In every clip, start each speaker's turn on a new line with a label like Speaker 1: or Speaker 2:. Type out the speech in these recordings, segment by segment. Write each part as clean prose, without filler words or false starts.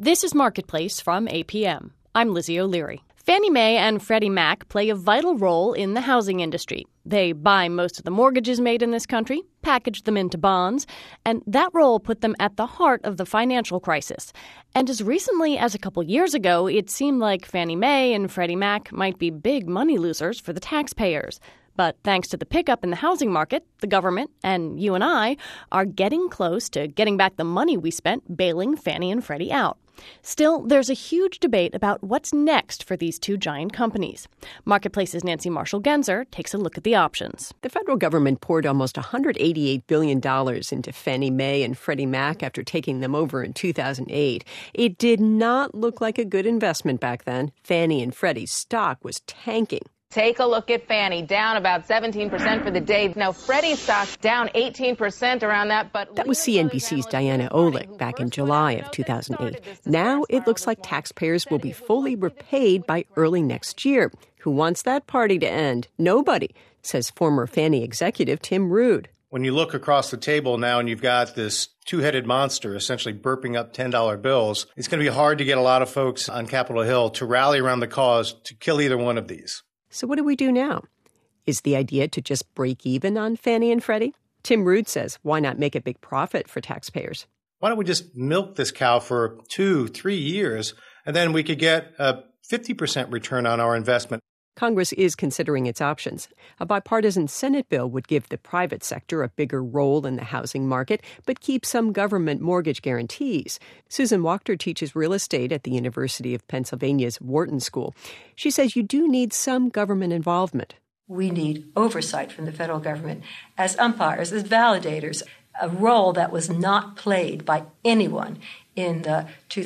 Speaker 1: This is Marketplace from APM. I'm Lizzie O'Leary. Fannie Mae and Freddie Mac play a vital role in the housing industry. They buy most of the mortgages made in this country, package them into bonds, and that role put them at the heart of the financial crisis. And as recently as a couple years ago, it seemed like Fannie Mae and Freddie Mac might be big money losers for the taxpayers. But thanks to the pickup in the housing market, the government and you and I are getting close to getting back the money we spent bailing Fannie and Freddie out. Still, there's a huge debate about what's next for these two giant companies. Marketplace's Nancy Marshall-Genzer takes a look at the options.
Speaker 2: The federal government poured almost $188 billion into Fannie Mae and Freddie Mac after taking them over in 2008. It did not look like a good investment back then. Fannie and Freddie's stock was tanking.
Speaker 3: Take a look at Fannie, down about 17% for the day. Now, Freddie's stock down 18% around that. But
Speaker 2: that was CNBC's Diana Olick back in July of 2008. Now it looks like taxpayers will be fully repaid by early next year. Who wants that party to end? Nobody, says former Fannie executive Tim Rood.
Speaker 4: When you look across the table now and you've got this two-headed monster essentially burping up $10 bills, it's going to be hard to get a lot of folks on Capitol Hill to rally around the cause to kill either one of these.
Speaker 2: So what do we do now? Is the idea to just break even on Fannie and Freddie? Tim Rood says, why not make a big profit for taxpayers?
Speaker 4: Why don't we just milk this cow for 2-3 years, and then we could get a 50% return on our investment?
Speaker 2: Congress is considering its options. A bipartisan Senate bill would give the private sector a bigger role in the housing market, but keep some government mortgage guarantees. Susan Wachter teaches real estate at the University of Pennsylvania's Wharton School. She says you do need some government involvement.
Speaker 5: We need oversight from the federal government as umpires, as validators, a role that was not played by anyone in the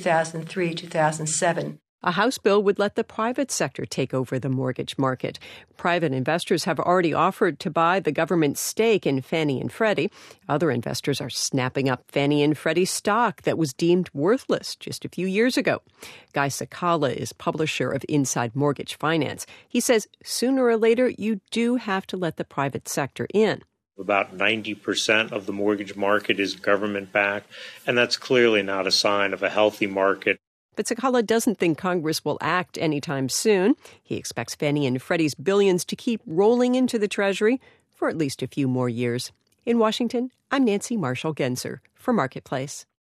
Speaker 5: 2003-2007.
Speaker 2: A House bill would let the private sector take over the mortgage market. Private investors have already offered to buy the government's stake in Fannie and Freddie. Other investors are snapping up Fannie and Freddie stock that was deemed worthless just a few years ago. Guy Cecala is publisher of Inside Mortgage Finance. He says sooner or later you do have to let the private sector in.
Speaker 6: About 90% of the mortgage market is government-backed, and that's clearly not a sign of a healthy market.
Speaker 2: But Cecala doesn't think Congress will act anytime soon. He expects Fannie and Freddie's billions to keep rolling into the Treasury for at least a few more years. In Washington, I'm Nancy Marshall-Genzer for Marketplace.